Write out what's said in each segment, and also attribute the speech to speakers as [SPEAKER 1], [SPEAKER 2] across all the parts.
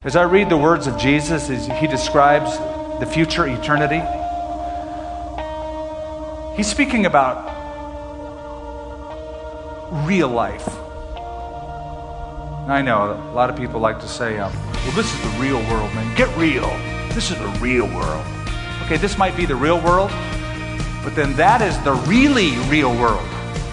[SPEAKER 1] As I read the words of Jesus, as he describes the future eternity, he's speaking about real life. I know a lot of people like to say, well, this is the real world, man. Get real. This is the real world. Okay, this might be the real world, but then that is the really real world.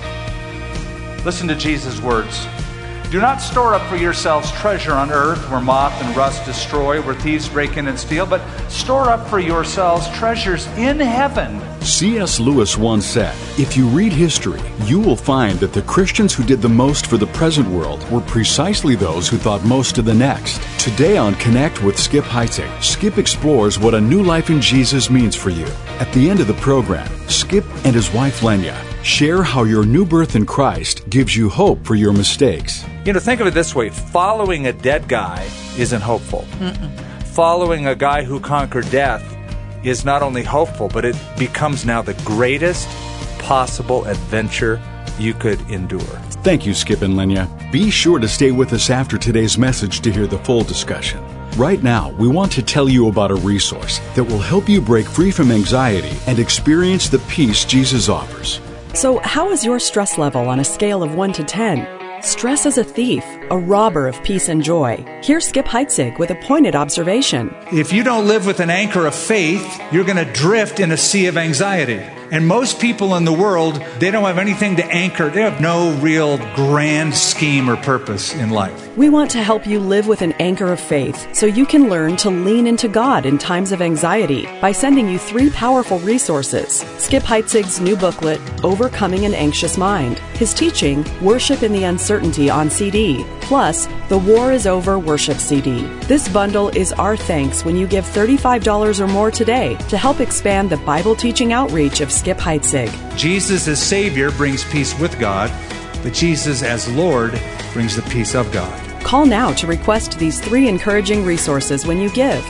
[SPEAKER 1] Listen to Jesus' words. Do not store up for yourselves treasure on earth where moth and rust destroy, where thieves break in and steal, but store up for yourselves treasures in heaven.
[SPEAKER 2] C.S. Lewis once said, if you read history, you will find that the Christians who did the most for the present world were precisely those who thought most of the next. Today on Connect with Skip Heitzig, Skip explores what a new life in Jesus means for you. At the end of the program, Skip and his wife Lenya share how your new birth in Christ gives you hope for your mistakes.
[SPEAKER 1] You know, think of it this way. Following a dead guy isn't hopeful. Following a guy who conquered death is not only hopeful, but it becomes now the greatest possible adventure you could endure.
[SPEAKER 2] Thank you, Skip and Lenya. Be sure to stay with us after today's message to hear the full discussion. Right now, we want to tell you about a resource that will help you break free from anxiety and experience the peace Jesus offers.
[SPEAKER 3] So, how is your stress level on a scale of 1 to 10? Stress is a thief, a robber of peace and joy. Here's Skip Heitzig with a pointed observation.
[SPEAKER 1] If you don't live with an anchor of faith, you're going to drift in a sea of anxiety. And most people in the world, they don't have anything to anchor. They have no real grand scheme or purpose in life.
[SPEAKER 3] We want to help you live with an anchor of faith so you can learn to lean into God in times of anxiety by sending you 3 powerful resources. Skip Heitzig's new booklet, Overcoming an Anxious Mind. His teaching, Worship in the Uncertainty on CD. Plus, the War is Over Worship CD. This bundle is our thanks when you give $35 or more today to help expand the Bible teaching outreach of Skip Heitzig.
[SPEAKER 1] Jesus as Savior brings peace with God, but Jesus as Lord brings the peace of God.
[SPEAKER 3] Call now to request these 3 encouraging resources when you give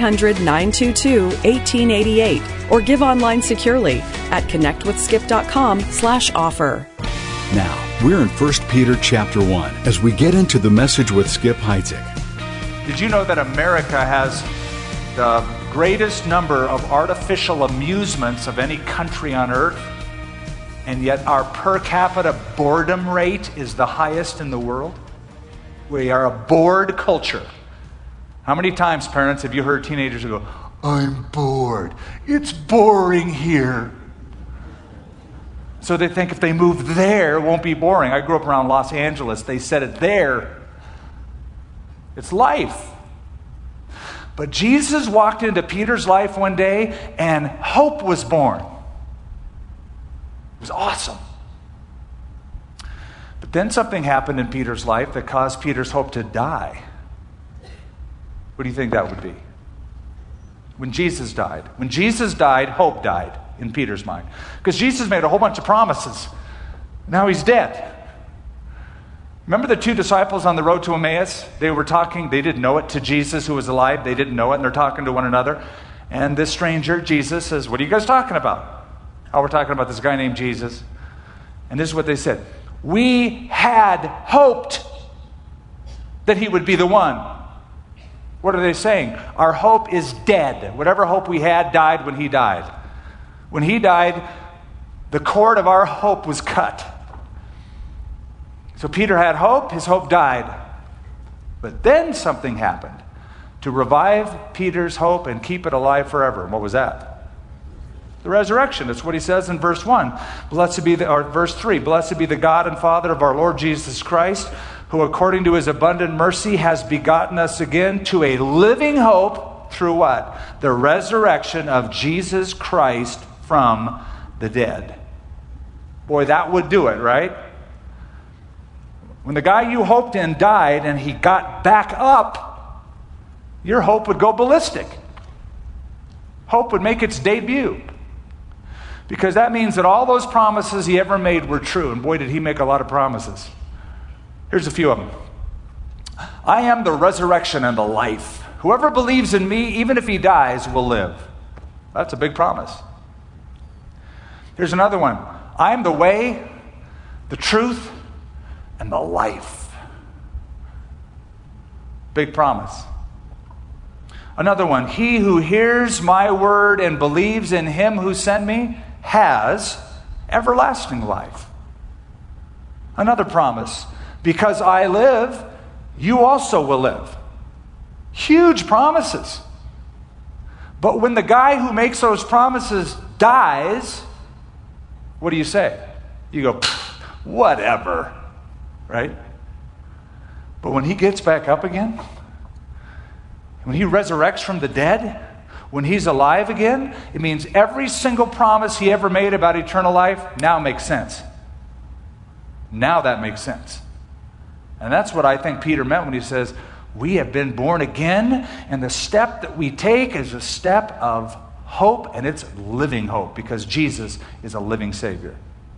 [SPEAKER 3] 800-922-1888 or give online securely at connectwithskip.com/offer.
[SPEAKER 2] Now, we're in 1 Peter chapter 1 as we get into the message with Skip Heitzig.
[SPEAKER 1] Did you know that America has the greatest number of artificial amusements of any country on earth? And yet our per capita boredom rate is the highest in the world? We are a bored culture. How many times, parents, have you heard teenagers go, I'm bored. It's boring here. So they think if they move there, it won't be boring. I grew up around Los Angeles. They said it there. It's life. But Jesus walked into Peter's life one day and hope was born. It was awesome. But then something happened in Peter's life that caused Peter's hope to die. What do you think that would be? When Jesus died. When Jesus died, hope died in Peter's mind. Because Jesus made a whole bunch of promises. Now he's dead. Remember the 2 disciples on the road to Emmaus? They were talking, they didn't know it, to Jesus who was alive. They didn't know it, and they're talking to one another. And this stranger, Jesus, says, what are you guys talking about? Oh, we're talking about this guy named Jesus. And this is what they said. We had hoped that he would be the one. What are they saying? Our hope is dead. Whatever hope we had died when he died. When he died, the cord of our hope was cut. So Peter had hope, his hope died. But then something happened to revive Peter's hope and keep it alive forever. And what was that? The resurrection. That's what he says in verse 1. Verse 3. Blessed be the God and Father of our Lord Jesus Christ, who according to his abundant mercy has begotten us again to a living hope through what? The resurrection of Jesus Christ from the dead. Boy, that would do it, right? When the guy you hoped in died and he got back up, your hope would go ballistic. Hope would make its debut. Because that means that all those promises he ever made were true. And boy, did he make a lot of promises. Here's a few of them. I am the resurrection and the life. Whoever believes in me, even if he dies, will live. That's a big promise. Here's another one. I am the way, the truth, and the life. Big promise. Another one, he who hears my word and believes in him who sent me has everlasting life. Another promise, because I live, you also will live. Huge promises. But when the guy who makes those promises dies, what do you say? You go, whatever, right? But when he gets back up again, when he resurrects from the dead, when he's alive again, it means every single promise he ever made about eternal life now makes sense. Now that makes sense. And that's what I think Peter meant when he says, we have been born again, and the step that we take is a step of hope, and it's living hope, because Jesus is a living Savior.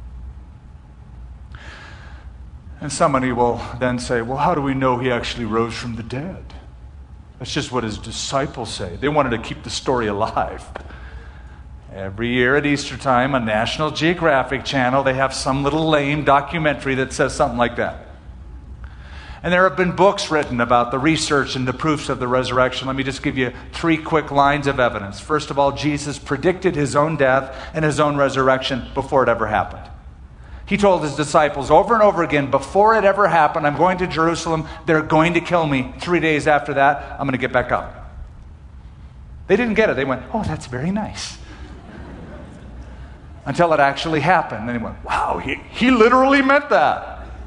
[SPEAKER 1] And somebody will then say, well, how do we know he actually rose from the dead? That's just what his disciples say. They wanted to keep the story alive. Every year at Easter time on National Geographic Channel, they have some little lame documentary that says something like that. And there have been books written about the research and the proofs of the resurrection. Let me just give you 3 quick lines of evidence. First of all, Jesus predicted his own death and his own resurrection before it ever happened. He told his disciples over and over again, before it ever happened, I'm going to Jerusalem, they're going to kill me. 3 days after that, I'm going to get back up. They didn't get it. They went, oh, that's very nice. Until it actually happened. Then he went, wow, he literally meant that.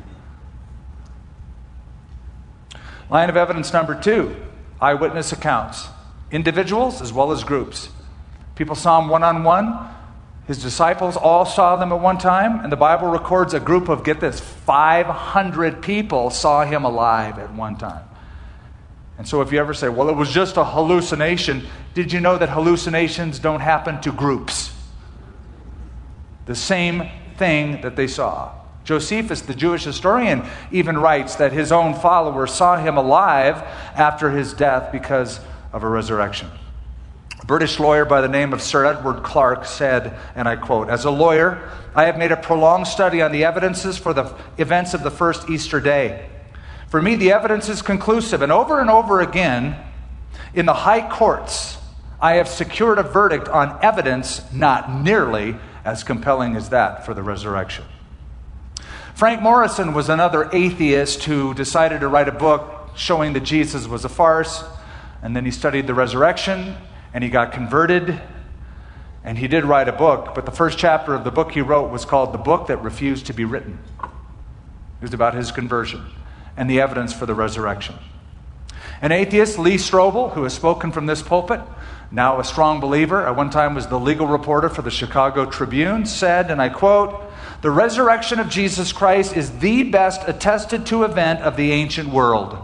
[SPEAKER 1] Line of evidence number 2, eyewitness accounts. Individuals as well as groups. People saw him one-on-one. His disciples all saw them at one time. And the Bible records a group of, get this, 500 people saw him alive at one time. And so if you ever say, well, it was just a hallucination, did you know that hallucinations don't happen to groups? The same thing that they saw. Josephus, the Jewish historian, even writes that his own followers saw him alive after his death because of a resurrection. A British lawyer by the name of Sir Edward Clarke said, and I quote, as a lawyer, I have made a prolonged study on the evidences for the events of the first Easter day. For me, the evidence is conclusive, and over again, in the high courts, I have secured a verdict on evidence not nearly as compelling as that for the resurrection. Frank Morrison was another atheist who decided to write a book showing that Jesus was a farce, and then he studied the resurrection, and he got converted, and he did write a book, but the first chapter of the book he wrote was called The Book That Refused to Be Written. It was about his conversion and the evidence for the resurrection. An atheist, Lee Strobel, who has spoken from this pulpit, now a strong believer, at one time was the legal reporter for the Chicago Tribune, said, and I quote, the resurrection of Jesus Christ is the best attested to event of the ancient world.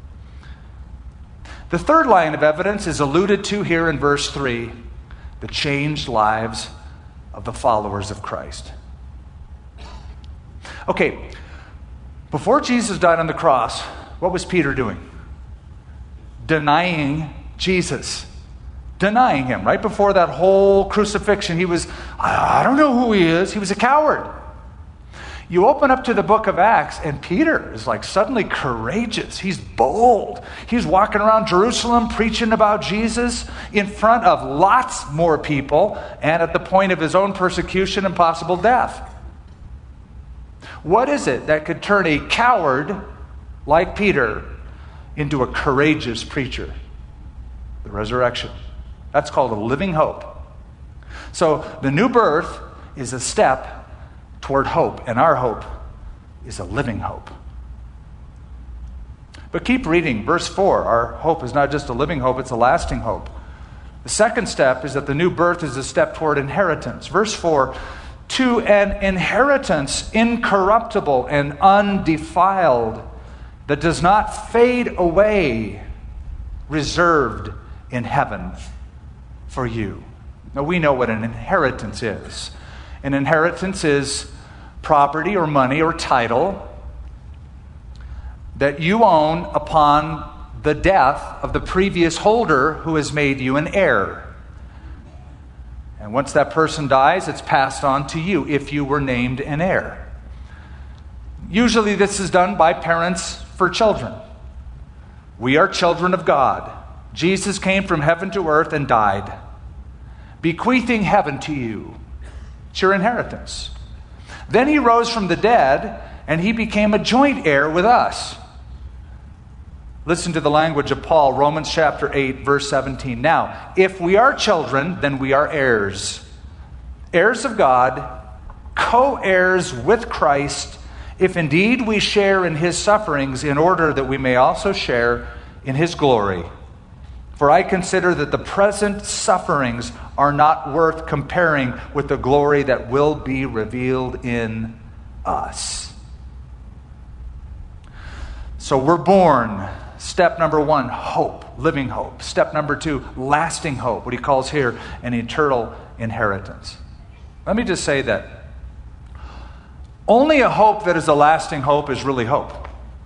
[SPEAKER 1] The third line of evidence is alluded to here in verse 3, the changed lives of the followers of Christ. Okay, before Jesus died on the cross, what was Peter doing? Denying Jesus. Denying him. Right before that whole crucifixion, he was, I don't know who he is. He was a coward. You open up to the book of Acts, and Peter is like suddenly courageous. He's bold. He's walking around Jerusalem preaching about Jesus in front of lots more people and at the point of his own persecution and possible death. What is it that could turn a coward like Peter into a courageous preacher? The resurrection. That's called a living hope. So the new birth is a step toward hope, and our hope is a living hope. But keep reading. Verse 4, our hope is not just a living hope, it's a lasting hope. The second step is that the new birth is a step toward inheritance. Verse 4, to an inheritance incorruptible and undefiled, that does not fade away, reserved in heaven for you. Now we know what an inheritance is. An inheritance is property or money or title that you own upon the death of the previous holder who has made you an heir. And once that person dies, it's passed on to you if you were named an heir. Usually this is done by parents for children. We are children of God. Jesus came from heaven to earth and died, bequeathing heaven to you. It's your inheritance. Then he rose from the dead, and he became a joint heir with us. Listen to the language of Paul, Romans chapter 8, verse 17. Now, if we are children, then we are heirs. Heirs of God, co-heirs with Christ, if indeed we share in his sufferings, in order that we may also share in his glory. For I consider that the present sufferings are not worth comparing with the glory that will be revealed in us. So we're born. Step number 1, hope, living hope. Step number 2, lasting hope, what he calls here an eternal inheritance. Let me just say that only a hope that is a lasting hope is really hope.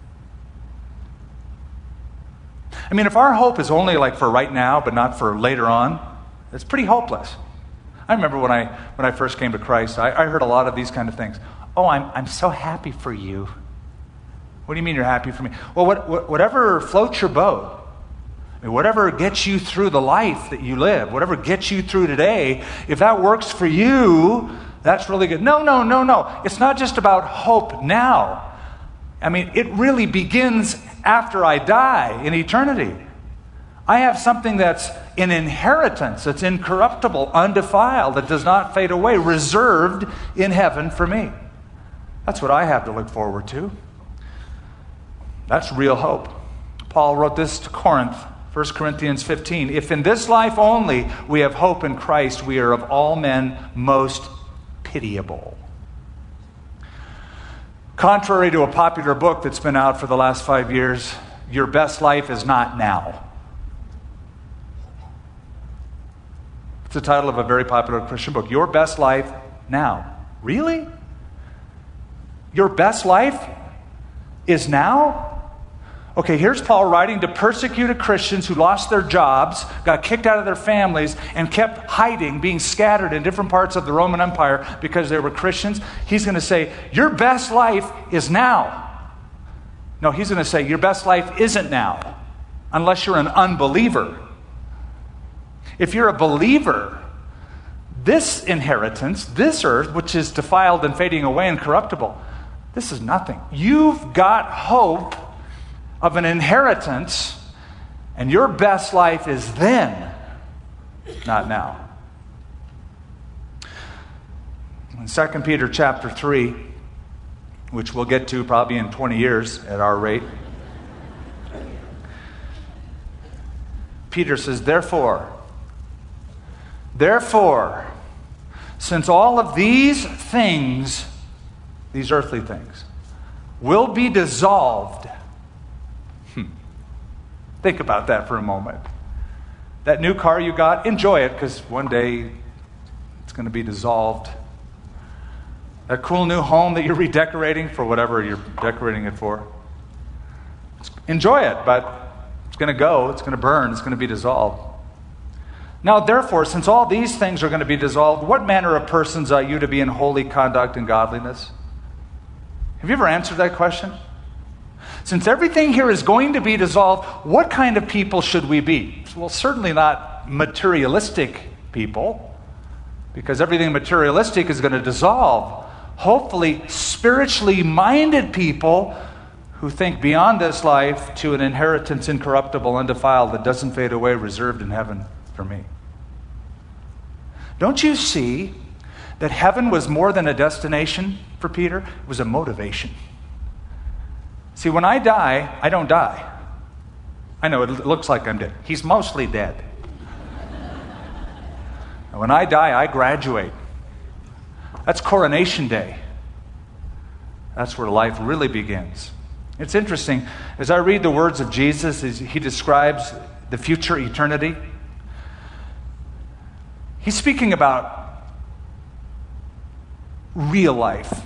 [SPEAKER 1] I mean, if our hope is only like for right now, but not for later on, it's pretty hopeless. I remember when I first came to Christ, I heard a lot of these kind of things. Oh, I'm so happy for you. What do you mean you're happy for me? Well, whatever floats your boat, I mean, whatever gets you through the life that you live, whatever gets you through today, if that works for you, that's really good. No. It's not just about hope now. I mean, it really begins after I die in eternity. I have something that's an inheritance, that's incorruptible, undefiled, that does not fade away, reserved in heaven for me. That's what I have to look forward to. That's real hope. Paul wrote this to Corinth, 1 Corinthians 15. If in this life only we have hope in Christ, we are of all men most pitiable. Contrary to a popular book that's been out for the last 5 years, your best life is not now. It's the title of a very popular Christian book. Your best life now. Really? Your best life is now? Okay, here's Paul writing to persecuted Christians who lost their jobs, got kicked out of their families, and kept hiding, being scattered in different parts of the Roman Empire because they were Christians. He's going to say, your best life is now. No, he's going to say, your best life isn't now, unless you're an unbeliever. If you're a believer, this inheritance, this earth, which is defiled and fading away and corruptible, this is nothing. You've got hope of an inheritance, and your best life is then, not now. In 2 Peter chapter 3, which we'll get to probably in 20 years at our rate, Peter says, Therefore, since all of these things, these earthly things, will be dissolved. Think about that for a moment. That new car you got, enjoy it, because one day it's going to be dissolved. That cool new home that you're redecorating for whatever you're decorating it for, enjoy it, but it's going to go, it's going to burn, it's going to be dissolved. Now, therefore, since all these things are going to be dissolved, what manner of persons are you to be in holy conduct and godliness? Have you ever answered that question? Since everything here is going to be dissolved, what kind of people should we be? Well, certainly not materialistic people, because everything materialistic is going to dissolve. Hopefully, spiritually minded people who think beyond this life to an inheritance incorruptible, undefiled, that doesn't fade away, reserved in heaven for me. Don't you see that heaven was more than a destination for Peter? It was a motivation. See, when I die, I don't die. I know it looks like I'm dead. He's mostly dead. And when I die, I graduate. That's coronation day. That's where life really begins. It's interesting. As I read the words of Jesus, as he describes the future eternity, he's speaking about real life.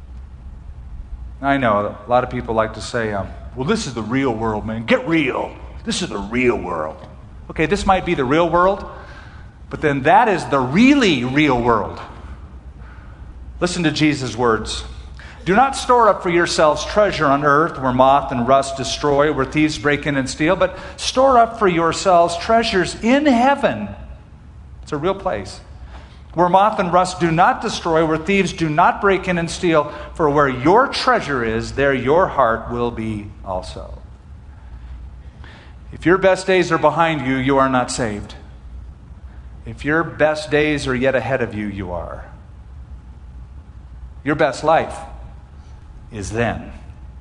[SPEAKER 1] I know a lot of people like to say, well, this is the real world, man. Get real. This is the real world. Okay, this might be the real world, but then that is the really real world. Listen to Jesus' words. Do not store up for yourselves treasure on earth where moth and rust destroy, where thieves break in and steal, but store up for yourselves treasures in heaven. It's a real place. Where moth and rust do not destroy, where thieves do not break in and steal, for where your treasure is, there your heart will be also. If your best days are behind you, you are not saved. If your best days are yet ahead of you, you are. Your best life is then.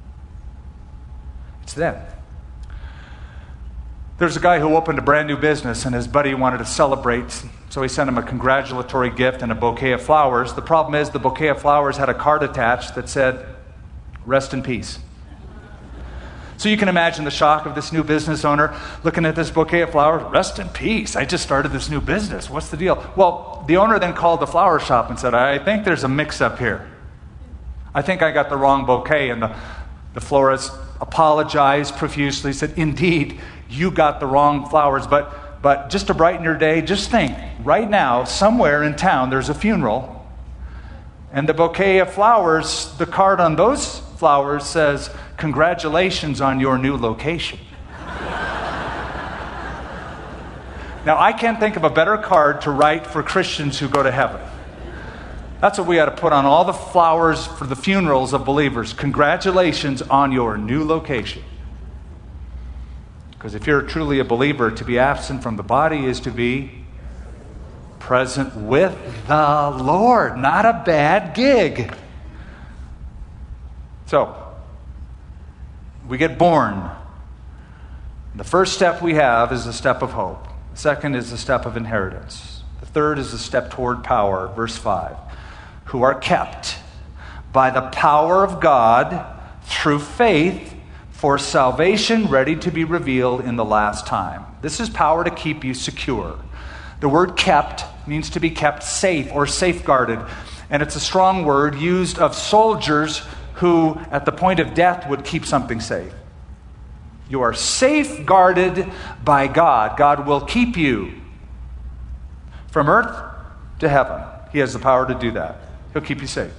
[SPEAKER 1] It's then. There's a guy who opened a brand new business and his buddy wanted to celebrate, so he sent him a congratulatory gift and a bouquet of flowers. The problem is the bouquet of flowers had a card attached that said, "Rest in peace." So you can imagine the shock of this new business owner looking at this bouquet of flowers. "Rest in peace. I just started this new business. What's the deal?" Well, the owner then called the flower shop and said, "I think there's a mix-up here. I think I got the wrong bouquet." And the florist apologized profusely, said, "Indeed, you got the wrong flowers, but just to brighten your day, just think, right now, somewhere in town, there's a funeral, and the bouquet of flowers, the card on those flowers says, 'Congratulations on your new location.'" Now, I can't think of a better card to write for Christians who go to heaven. That's what we ought to put on all the flowers for the funerals of believers. "Congratulations on your new location." Because if you're truly a believer, to be absent from the body is to be present with the Lord. Not a bad gig. So, we get born. The first step we have is the step of hope. The second is the step of inheritance. The third is the step toward power. Verse 5. Who are kept by the power of God through faith for salvation ready to be revealed in the last time. This is power to keep you secure. The word kept means to be kept safe or safeguarded. And it's a strong word used of soldiers who, at the point of death, would keep something safe. You are safeguarded by God. God will keep you from earth to heaven. He has the power to do that. He'll keep you safe.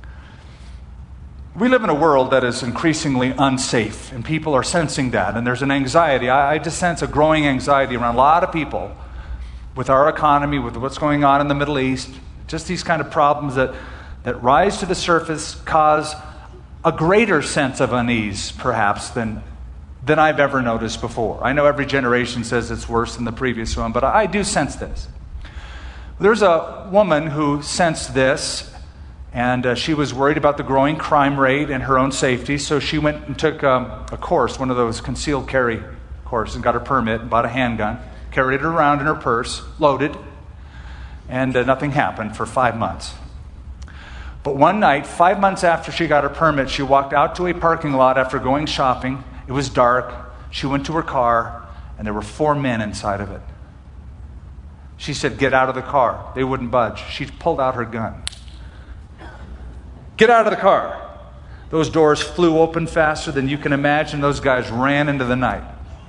[SPEAKER 1] We live in a world that is increasingly unsafe, and people are sensing that, and there's an anxiety. I just sense a growing anxiety around a lot of people with our economy, with what's going on in the Middle East. Just these kind of problems that rise to the surface cause a greater sense of unease, perhaps, than I've ever noticed before. I know every generation says it's worse than the previous one, but I do sense this. There's a woman who sensed this, and she was worried about the growing crime rate and her own safety, so she went and took a course, one of those concealed carry courses, and got her permit and bought a handgun, carried it around in her purse, loaded, and nothing happened for 5 months. But one night, 5 months after she got her permit, she walked out to a parking lot after going shopping. It was dark. She went to her car, and there were 4 men inside of it. She said, "Get out of the car." They wouldn't budge. She pulled out her gun. "Get out of the car." Those doors flew open faster than you can imagine. Those guys ran into the night.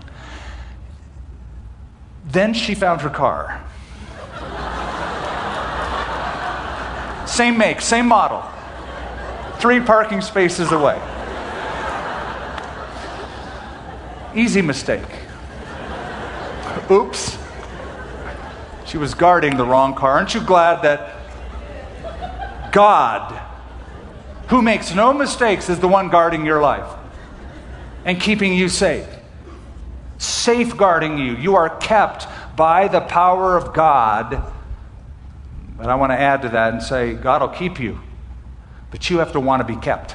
[SPEAKER 1] Then she found her car. Same make, same model. 3 parking spaces away. Easy mistake. Oops. She was guarding the wrong car. Aren't you glad that God, who makes no mistakes, is the one guarding your life and keeping you safe, safeguarding you? You are kept by the power of God. But I want to add to that and say, God will keep you, but you have to want to be kept.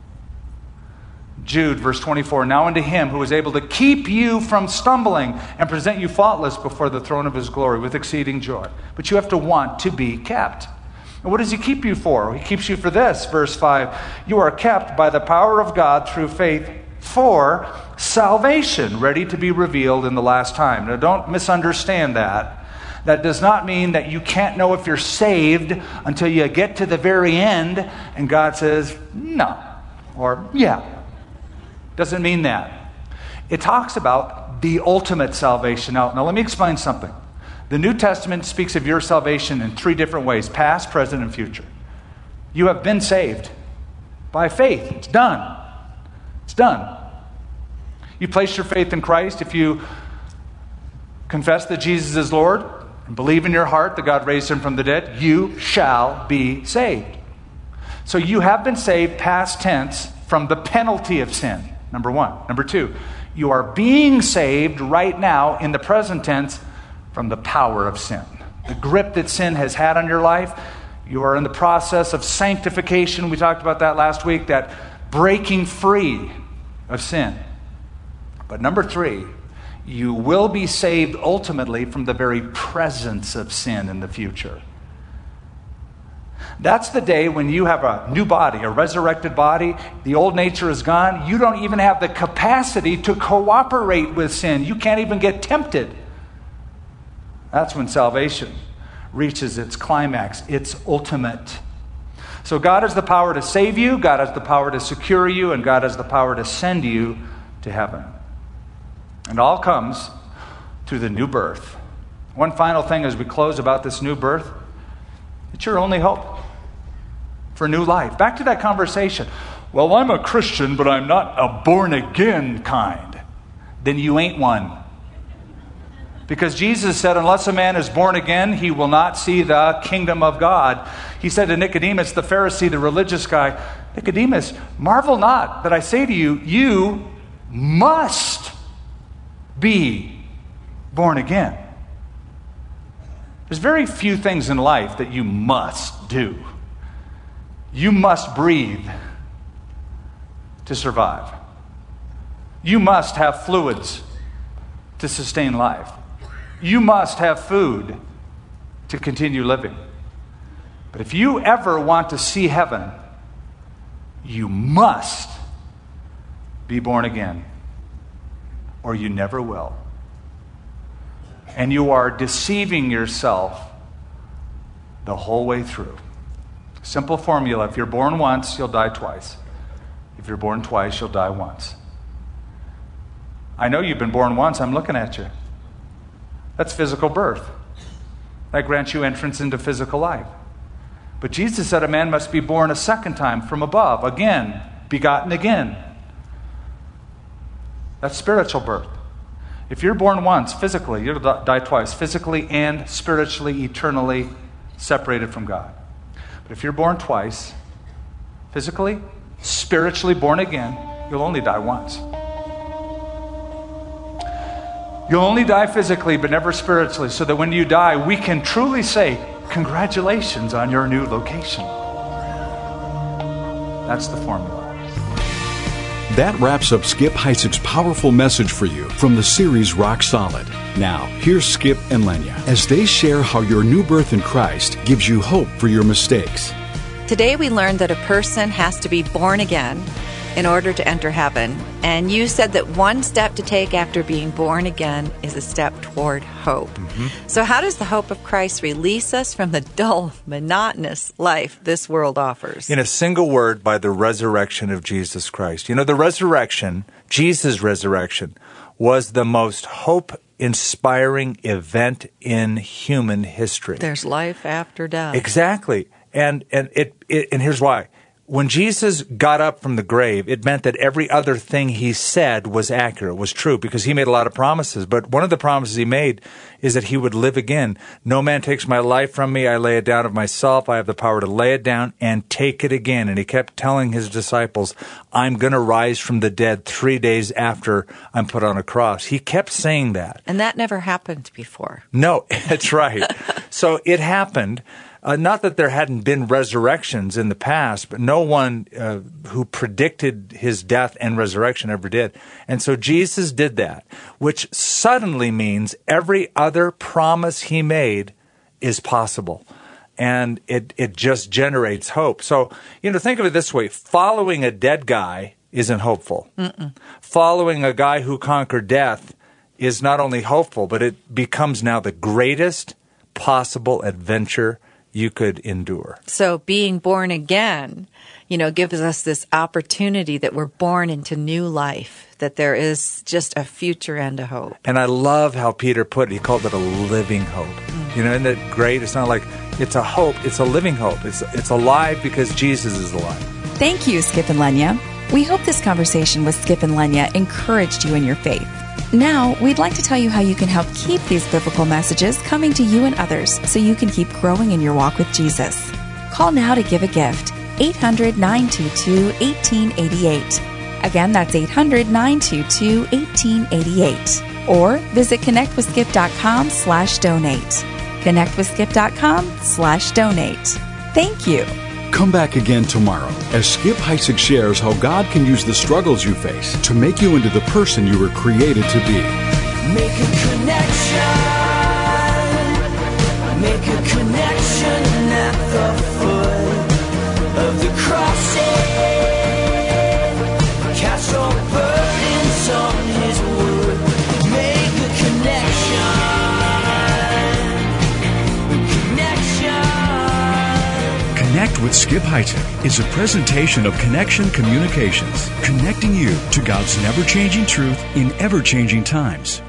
[SPEAKER 1] Jude, verse 24, "Now unto him who is able to keep you from stumbling and present you faultless before the throne of his glory with exceeding joy." But you have to want to be kept. And what does he keep you for? He keeps you for this, verse 5. "You are kept by the power of God through faith for salvation, ready to be revealed in the last time." Now don't misunderstand that. That does not mean that you can't know if you're saved until you get to the very end and God says, "No," or "Yeah." Doesn't mean that. It talks about the ultimate salvation. Now let me explain something. The New Testament speaks of your salvation in 3 different ways: past, present, and future. You have been saved by faith. It's done. It's done. You place your faith in Christ. If you confess that Jesus is Lord and believe in your heart that God raised him from the dead, you shall be saved. So you have been saved, past tense, from the penalty of sin, number one. Number two, you are being saved right now in the present tense from the power of sin. The grip that sin has had on your life, you are in the process of sanctification. We talked about that last week, that breaking free of sin. But number three, you will be saved ultimately from the very presence of sin in the future. That's the day when you have a new body, a resurrected body. The old nature is gone. You don't even have the capacity to cooperate with sin. You can't even get tempted. That's when salvation reaches its climax, its ultimate. So God has the power to save you, God has the power to secure you, and God has the power to send you to heaven. And all comes through the new birth. One final thing as we close about this new birth. It's your only hope for new life. Back to that conversation. Well, I'm a Christian, but I'm not a born-again kind. Then you ain't one. Because Jesus said, unless a man is born again, he will not see the kingdom of God. He said to Nicodemus, the Pharisee, the religious guy, Nicodemus, marvel not that I say to you, you must be born again. There's very few things in life that you must do. You must breathe to survive. You must have fluids to sustain life. You must have food to continue living. But if you ever want to see heaven, you must be born again, or you never will. And you are deceiving yourself the whole way through. Simple formula. If you're born once, you'll die twice. If you're born twice, you'll die once. I know you've been born once. I'm looking at you. That's physical birth. That grants you entrance into physical life. But Jesus said a man must be born a second time from above. Again, begotten again. That's spiritual birth. If you're born once, physically, you'll die twice. Physically and spiritually, eternally separated from God. But if you're born twice, physically, spiritually born again, you'll only die once. You'll only die physically, but never spiritually, so that when you die, we can truly say, congratulations on your new location. That's the formula.
[SPEAKER 2] That wraps up Skip Heitzig's powerful message for you from the series Rock Solid. Now, here's Skip and Lenya as they share how your new birth in Christ gives you hope for your mistakes.
[SPEAKER 4] Today we learned that a person has to be born again in order to enter heaven. And you said that one step to take after being born again is a step toward hope. Mm-hmm. So how does the hope of Christ release us from the dull, monotonous life this world offers?
[SPEAKER 1] In a single word, by the resurrection of Jesus Christ. You know, the resurrection, Jesus' resurrection, was the most hope-inspiring event in human history.
[SPEAKER 4] There's life after death.
[SPEAKER 1] Exactly. And here's why. When Jesus got up from the grave, it meant that every other thing he said was accurate, was true, because he made a lot of promises. But one of the promises he made is that he would live again. No man takes my life from me. I lay it down of myself. I have the power to lay it down and take it again. And he kept telling his disciples, I'm going to rise from the dead 3 days after I'm put on a cross. He kept saying that.
[SPEAKER 4] And that never happened before.
[SPEAKER 1] No, that's right. So it happened. Not that there hadn't been resurrections in the past, but no one who predicted his death and resurrection ever did. And so Jesus did that, which suddenly means every other promise he made is possible. And it just generates hope. So, think of it this way. Following a dead guy isn't hopeful. Mm-mm. Following a guy who conquered death is not only hopeful, but it becomes now the greatest possible adventure you could endure.
[SPEAKER 4] So being born again, gives us this opportunity that we're born into new life, that there is just a future and a hope.
[SPEAKER 1] And I love how Peter put it. He called it a living hope. Mm-hmm. Isn't that great? It's not like it's a hope. It's a living hope. It's alive because Jesus is alive.
[SPEAKER 5] Thank you, Skip and Lenya. We hope this conversation with Skip and Lenya encouraged you in your faith. Now, we'd like to tell you how you can help keep these biblical messages coming to you and others so you can keep growing in your walk with Jesus. Call now to give a gift. 800-922-1888. Again, that's 800-922-1888. Or visit connectwithskip.com/donate. connectwithskip.com/donate. Thank you.
[SPEAKER 2] Come back again tomorrow as Skip Heitzig shares how God can use the struggles you face to make you into the person you were created to be.
[SPEAKER 6] Make a connection. Make a connection at the foot of the cross. Cast your burdens on His wood. Make a connection.
[SPEAKER 2] Connect with Skip Heitzig is a presentation of Connection Communications, connecting you to God's never-changing truth in ever-changing times.